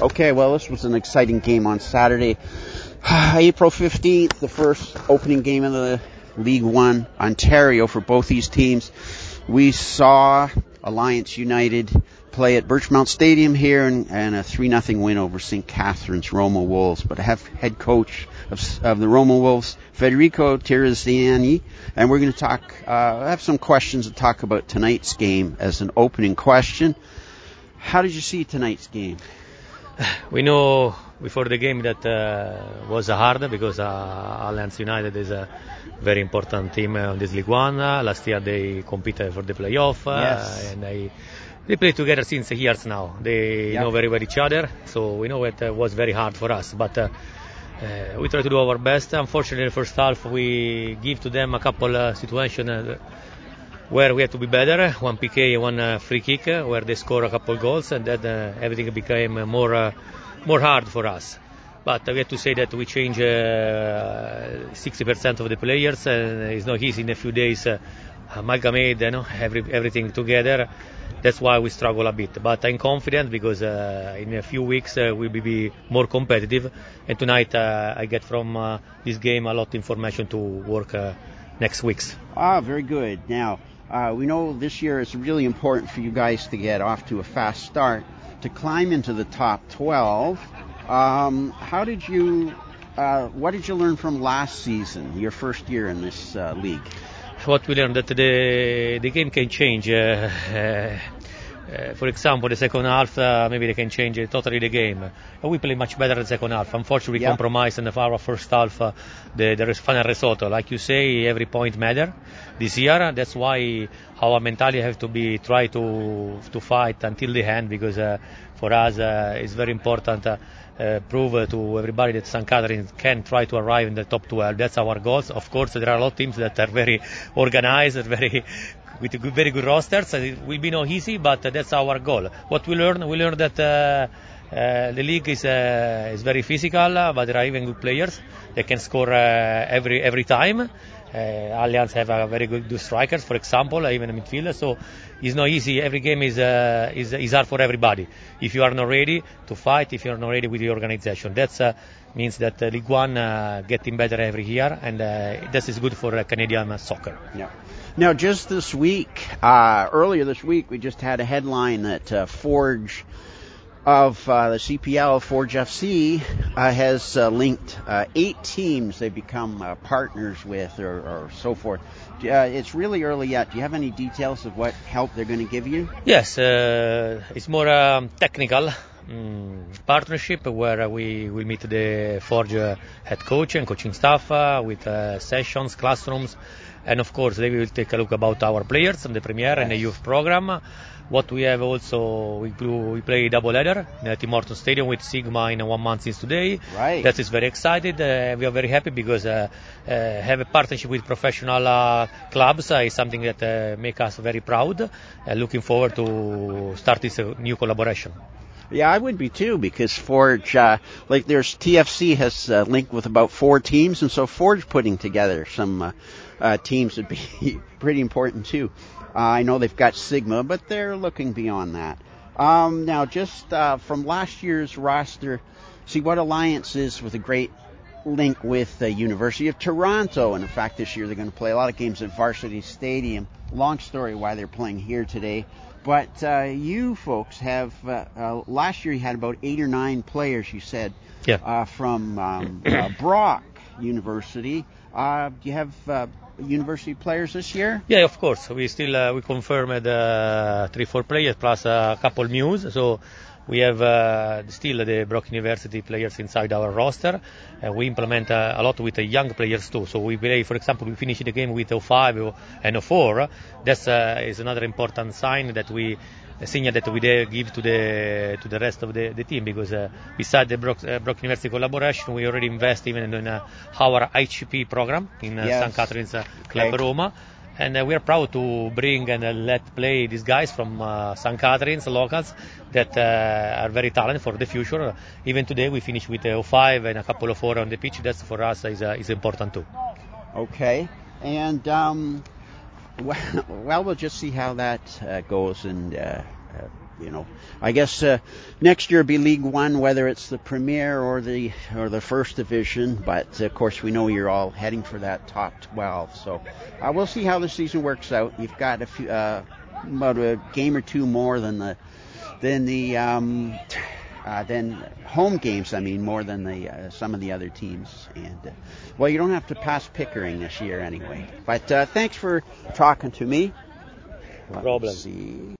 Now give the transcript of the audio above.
Okay, well, this was an exciting game on Saturday, April 15th, the first opening game of the League One Ontario for both these teams. We saw Alliance United play at Birchmount Stadium here and a 3-0 win over St. Catharines Roma Wolves. But I have head coach of the Roma Wolves, Federico Tiraziani, and we're going to I have some questions to talk about tonight's game as an opening question. How did you see tonight's game? We know before the game that was hard because Alliance United is a very important team on this League One. Last year they competed for the playoff, and they play together since years now. They know very well each other, so we know it was very hard for us. But we try to do our best. Unfortunately, in the first half we give to them a couple situations where we had to be better, one PK, one free kick, where they score a couple goals, and then everything became more hard for us. But we have to say that we changed 60% of the players, and it's not easy in a few days amalgamate everything together. That's why we struggle a bit. But I'm confident because in a few weeks we will be more competitive, and tonight I get from this game a lot of information to work next weeks. Very good. Now, we know this year it's really important for you guys to get off to a fast start, to climb into the top 12. What did you learn from last season, your first year in this league? What we learned that the game can change. For example, the second half, maybe they can change totally the game. We play much better in the second half. Unfortunately, we compromised in our first half the final result. Like you say, every point matters this year. That's why our mentality has to be try to fight until the end, because for us it's very important prove to everybody that St. Catharines can try to arrive in the top 12. That's our goals. Of course, there are a lot of teams that are very organized, with very good rosters. It will be not easy, but that's our goal. What we learned that the league is very physical, but there are even good players. They can score every time. Alliance have a very good strikers, for example, even a midfielder. So it's not easy. Every game is hard for everybody. If you are not ready to fight, if you are not ready with the organization, that means that League One getting better every year, and this is good for Canadian soccer. Yeah. Now, just this week, earlier this week, we just had a headline that Forge of the CPL, Forge FC, has linked 8 teams they've become partners with or so forth. It's really early yet. Do you have any details of what help they're going to give you? Yes, it's more technical partnership where we will meet the Forge head coach and coaching staff with sessions, classrooms, and of course they will take a look about our players in the Premier and the youth program. What we have also, we play double header at Tim Hortons Stadium with Sigma in 1 month since today. Right. That is very excited. We are very happy because have a partnership with professional clubs is something that makes us very proud. Looking forward to start this new collaboration. Yeah, I would be too, because Forge, there's TFC has linked with about 4 teams, and so Forge putting together some teams would be pretty important too. I know they've got Sigma, but they're looking beyond that. Now, just from last year's roster, see what Alliance is with a great link with the University of Toronto, and in fact this year they're going to play a lot of games at Varsity Stadium. Long story why they're playing here today. But you folks have, last year you had about 8 or 9 players, you said, from Brock University. Do you have university players this year? Yeah, of course. We still we confirmed 3-4 players plus a couple news. So we have still the Brock University players inside our roster. We implement a lot with the young players too. So we play, for example, we finish the game with 05 and 04. That is another important sign that we signal that we give to the rest of the team, because beside the Brock University collaboration, we already invest even in our HCP program in St. Catharines Club Roma. And we are proud to bring and let play these guys from St. Catharines, locals, that are very talented for the future. Even today we finish with 05 and a couple of 4 on the pitch. That for us is important too. Okay. And we'll just see how that goes. And I guess next year will be League One, whether it's the Premier or the First Division. But of course, we know you're all heading for that top 12. So we'll see how the season works out. You've got a few, about a game or two more than home games. I mean, more than some of the other teams. And you don't have to pass Pickering this year anyway. But thanks for talking to me. No problem. Let's see.